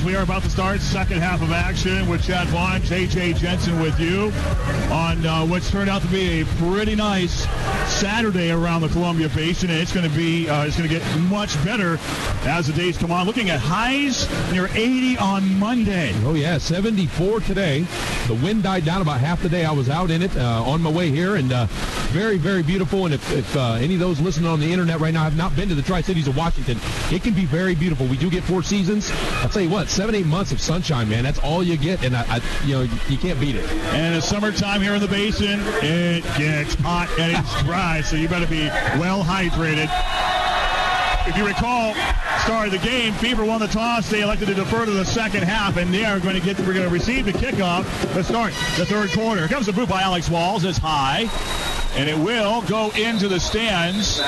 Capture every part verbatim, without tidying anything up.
we are about to start second half of action with Chad Vaughn, J J Jensen with you on uh, what's turned out to be a pretty nice Saturday around the Columbia Basin, and it's going to be uh, it's going to get much better as the days come on. Looking at highs near eighty on Monday. Oh yeah, seventy-four today. The wind died down about half the day. I was out in it uh, on my way here, and uh, very, very beautiful. And if, if uh, any of those listening on the internet right now have not been to the Tri-Cities of Washington, it can be very beautiful. We do get four seasons. I'll tell you what, seven, eight months of sunshine, man. That's all you get, and I, I you know, you, you can't beat it. And in the summertime here in the Basin, it gets hot and it's dry, so you better be well hydrated. If you recall, start of the game, Fever won the toss. They elected to defer to the second half, and they are going to get. We're going to receive the kickoff to start the third quarter. Here comes the boot by Alex Walls. It's high, and it will go into the stands.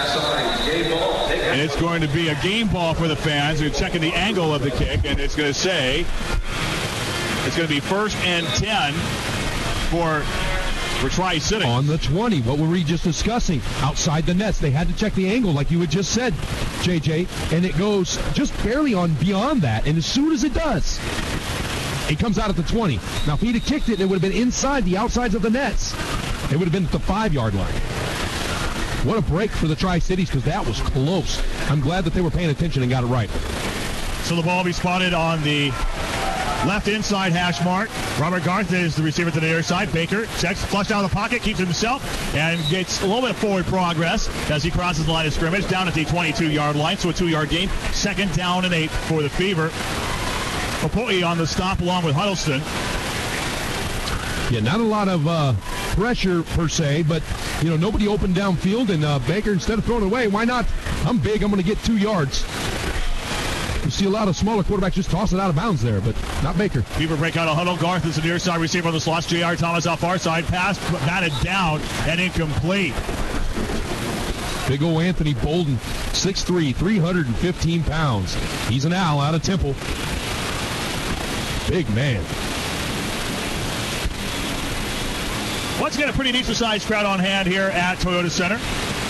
And it's going to be a game ball for the fans. They're checking the angle of the kick, and it's going to say it's going to be first and ten for. For Tri-City. On the twenty, what were we just discussing? Outside the nets. They had to check the angle like you had just said, J J, and it goes just barely on beyond that, and as soon as it does, it comes out at the twenty. Now, if he'd have kicked it, it would have been inside the outsides of the nets. It would have been at the five-yard line. What a break for the Tri-Cities, because that was close. I'm glad that they were paying attention and got it right. So the ball will be spotted on the left inside hash mark. Robert Garth is the receiver to the near side. Baker checks, flushed out of the pocket, keeps it himself, and gets a little bit of forward progress as he crosses the line of scrimmage down at the twenty-two-yard line. So a two-yard gain. Second down and eight for the Fever. Popoi on the stop along with Huddleston. Yeah, not a lot of uh, pressure per se, but, you know, nobody opened downfield, and uh, Baker, instead of throwing it away, why not? I'm big, I'm going to get two yards. You see a lot of smaller quarterbacks just toss it out of bounds there, but not Baker. Fever break out a huddle. Garth is the near side receiver on the slot. J R. Thomas out far side. Pass batted down and incomplete. Big ol' Anthony Bolden, six three, three hundred fifteen pounds. He's an owl out of Temple. Big man. Once again, a pretty decent-sized crowd on hand here at Toyota Center.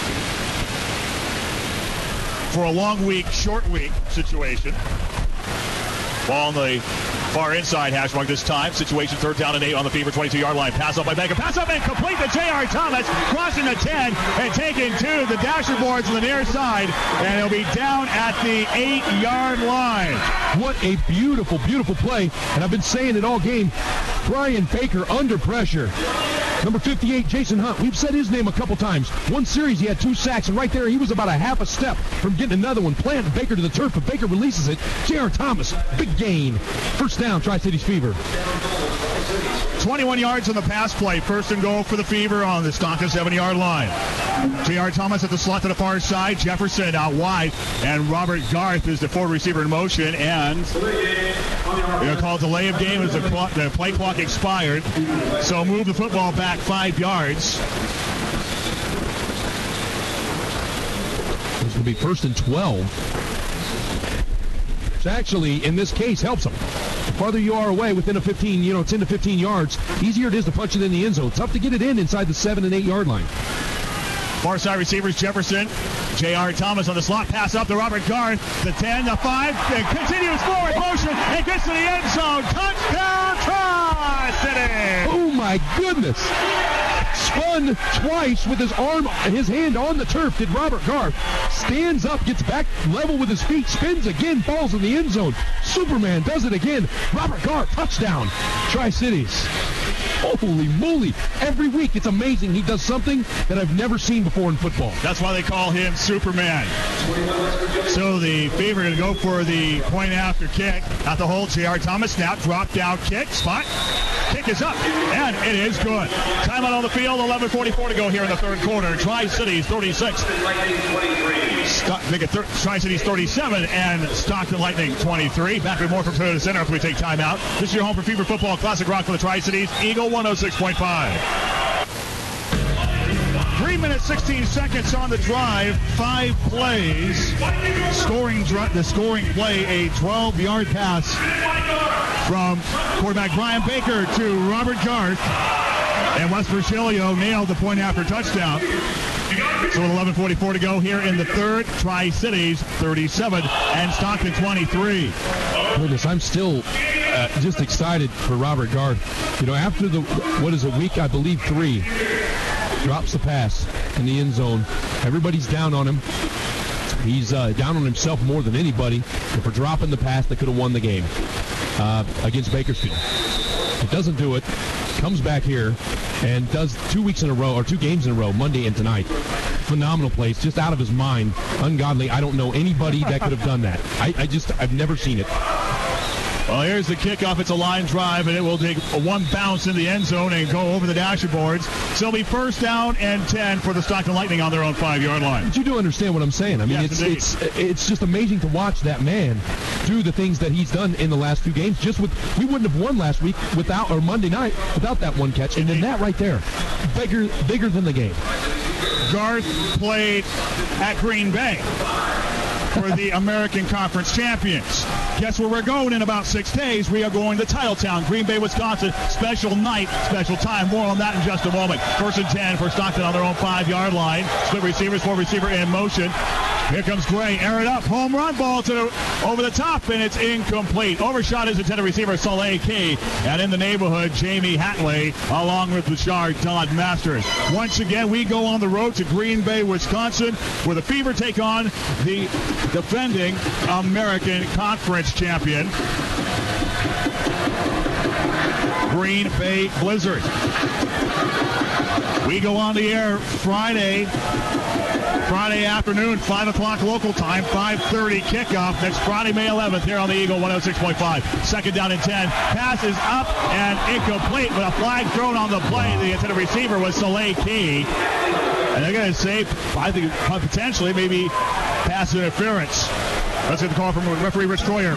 For a long week, short week situation. Ball on the far inside hash mark this time. Situation third down and eight on the Fever twenty-two-yard line. Pass up by Baker. Pass up and complete to J R. Thomas. Crossing the ten and taking to the dasher boards on the near side. And he'll be down at the eight-yard line. What a beautiful, beautiful play. And I've been saying it all game. Brian Baker under pressure. Number fifty-eight, Jason Hunt. We've said his name a couple times. One series, he had two sacks, and right there, he was about a half a step from getting another one. Planting Baker to the turf, but Baker releases it. J R. Thomas, big gain. First down, Tri-Cities Fever. twenty-one yards on the pass play. First and goal for the Fever on the Stonka seven-yard line. J R. Thomas at the slot to the far side. Jefferson out wide, and Robert Garth is the forward receiver in motion, and they're going to call a delay of game as the, clock, the play clock expired. So move the football back five yards. It's going to be first and twelve. Which actually, in this case, helps them. The farther you are away within a fifteen, you know, ten to fifteen yards, easier it is to punch it in the end zone. Tough to get it in inside the seven and eight yard line. Far side receivers, Jefferson, J R. Thomas on the slot, pass up to Robert Garth, the ten, the five, and continues forward motion, and gets to the end zone. Touchdown, Tri-City! Oh my goodness! Spun twice with his arm, his hand on the turf. Did Robert Garth. Stands up, gets back level with his feet, spins again, falls in the end zone. Superman does it again. Robert Garth, touchdown. Tri-Cities. Holy moly. Every week, it's amazing. He does something that I've never seen before in football. That's why they call him Superman. So the Fever going to go for the point after kick. At the hold, J R. Thomas snap, drop down kick, spot. Kick is up, and it is good. Timeout on the field, eleven forty-four to go here in the third quarter. Tri-Cities thirty-six. St- make it thir- Tri-Cities thirty-seven, and Stockton Lightning twenty-three. Back with more from Toyota Center after we take timeout. This is your home for Fever football. Classic rock for the Tri-Cities. Eagle one oh six point five. Three minutes, sixteen seconds on the drive. Five plays. Scoring dr- the scoring play, a twelve-yard pass from quarterback Brian Baker to Robert Garth. And West Virgilio nailed the point after touchdown. So with eleven forty-four to go here in the third, Tri-Cities thirty-seven and Stockton twenty-three. goodness, I'm still uh, just excited for Robert Garth. You know, after the, what is it, week, I believe, three, drops the pass in the end zone. Everybody's down on him. He's uh, down on himself more than anybody. And for dropping the pass that could have won the game uh, against Bakersfield. It doesn't do it. Comes back here and does two weeks in a row, or two games in a row, Monday and tonight. Phenomenal plays, just out of his mind. Ungodly. I don't know anybody that could have done that. I, I just, I've never seen it. Well, here's the kickoff. It's a line drive, and it will take a one bounce in the end zone and go over the dashboards. So it'll be first down and ten for the Stockton Lightning on their own five-yard line. But you do understand what I'm saying. I mean, Yes, it's it's it's just amazing to watch that man do the things that he's done in the last two games. Just with we wouldn't have won last week without, or Monday night without that one catch, and then that right there, bigger bigger than the game. Garth played at Green Bay for the American Conference champions. Guess where we're going in about six days? We are going to Titletown, Green Bay, Wisconsin. Special night, special time. More on that in just a moment. First and ten for Stockton on their own five-yard line. Split receivers, four receiver in motion. Here comes Gray, air it up, home run ball to the, over the top, and it's incomplete. Overshot his intended receiver, Saleh Key, and in the neighborhood, Jamie Hatley, along with Bashard Todd Masters. Once again, we go on the road to Green Bay, Wisconsin, where the Fever take on the defending American Conference champion, Green Bay Blizzard. We go on the air Friday, Friday afternoon, five o'clock local time, five thirty kickoff next Friday, May eleventh, here on the Eagle one oh six point five. Second down and ten. Pass is up and incomplete, with a flag thrown on the play. The intended receiver was Saleh Key. And they're going to say, I think, potentially, maybe pass interference. Let's get the call from referee Rich Troyer.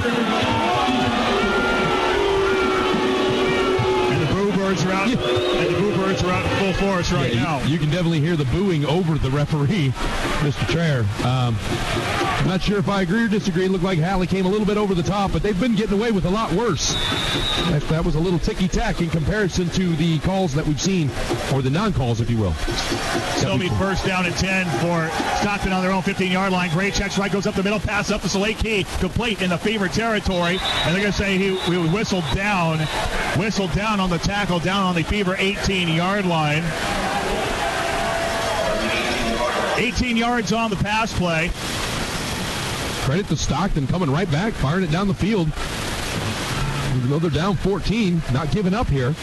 And the Boo Birds are out. And the Boo Birds are out in full force right yeah, now. You, you can definitely hear the booing over the referee, Mister Traer. Um, I'm not sure if I agree or disagree. It looked like Hatley came a little bit over the top, but they've been getting away with a lot worse. That, that was a little ticky-tack in comparison to the calls that we've seen, or the non-calls, if you will. Still be first down and ten for Stockton on their own fifteen-yard line. Gray checks right, goes up the middle, pass up to Saleh Key, complete in the Fever territory. And they're going to say he, he was whistled down, whistled down on the tackle, down on the Fever eighteen-yard line. eighteen yards on the pass play. Credit to Stockton coming right back, firing it down the field. Even though they're down fourteen, not giving up here.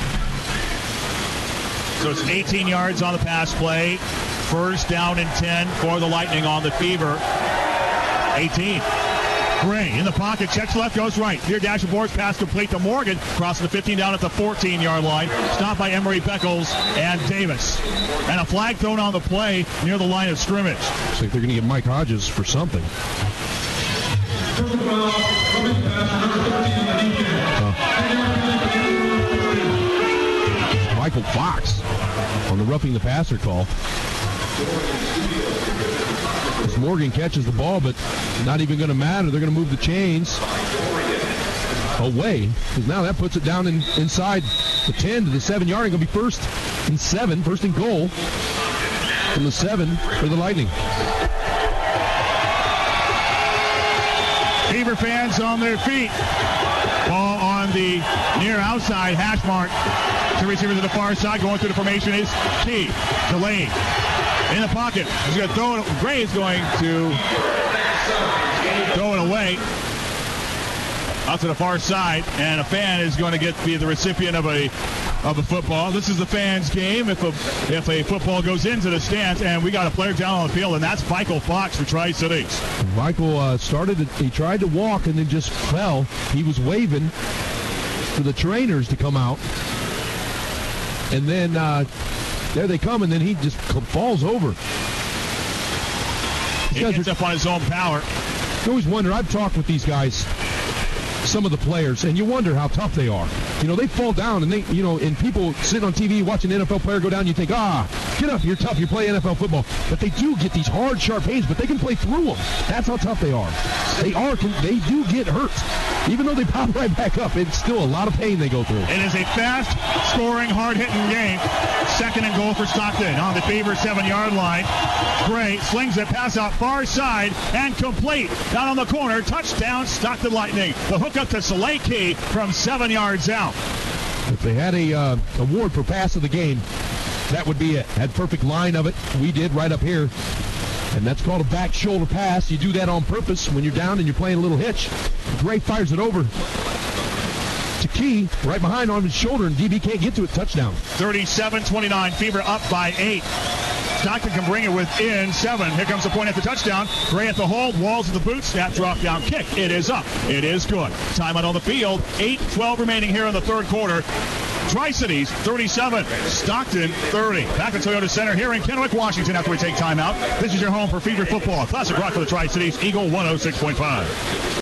So it's eighteen yards on the pass play. First down and ten for the Lightning on the Fever. eighteen. Gray in the pocket, checks left, goes right. Near dash and boards, pass complete to Morgan. Crossing the fifteen down at the fourteen-yard line. Stopped by Emery Beckles and Davis. And a flag thrown on the play near the line of scrimmage. Looks like they're going to get Mike Hodges for something. Uh, Michael Fox on the roughing the passer call. As Morgan catches the ball, but not even going to matter. They're going to move the chains away, because now that puts it down in, inside the ten to the seven-yard. It's going to be first and seven, first and goal from the seven for the Lightning. Fever fans on their feet. Ball on the near outside hash mark. Two receivers to the far side. Going through the formation is Key. Delayed. In the pocket. He's going to throw it. Gray is going to throw it away out to the far side, and a fan is going to get be the recipient of a of a football. This is the fans' game. If a if a football goes into the stands, and we got a player down on the field, and that's Michael Fox for Tri-Cities. Michael uh, started. To, he tried to walk and then just fell. He was waving for the trainers to come out, and then uh, there they come, and then he just falls over. He gets up on his own power. You always wonder. I've talked with these guys, some of the players, and you wonder how tough they are. You know, they fall down, and they, you know, and people sitting on T V watching an N F L player go down, you think, ah, get up, you're tough, you play N F L football. But they do get these hard, sharp pains, but they can play through them. That's how tough they are. They are, they do get hurt. Even though they pop right back up, it's still a lot of pain they go through. It is a fast-scoring, hard-hitting game. Second and goal for Stockton on the Beaver seven-yard line. Gray slings it, pass out far side, and complete. Down on the corner, touchdown, Stockton Lightning. The hook up to Saleki from seven yards out. If they had a uh, award for pass of the game, that would be it. Had perfect line of it. We did right up here. And that's called a back shoulder pass. You do that on purpose when you're down and you're playing a little hitch. Gray fires it over to Key, right behind on his shoulder, and D B can't get to it. Touchdown. thirty-seven twenty-nine, Fever up by eight. Stockton can bring it within seven. Here comes the point at the touchdown. Gray at the hold, Walls at the boot, snap, drop down, kick. It is up. It is good. Timeout on the field. eight twelve remaining here in the third quarter. Tri-Cities thirty-seven, Stockton thirty. Back at Toyota Center here in Kennewick, Washington after we take timeout. This is your home for Fever football. Classic rock for the Tri-Cities, Eagle one oh six point five.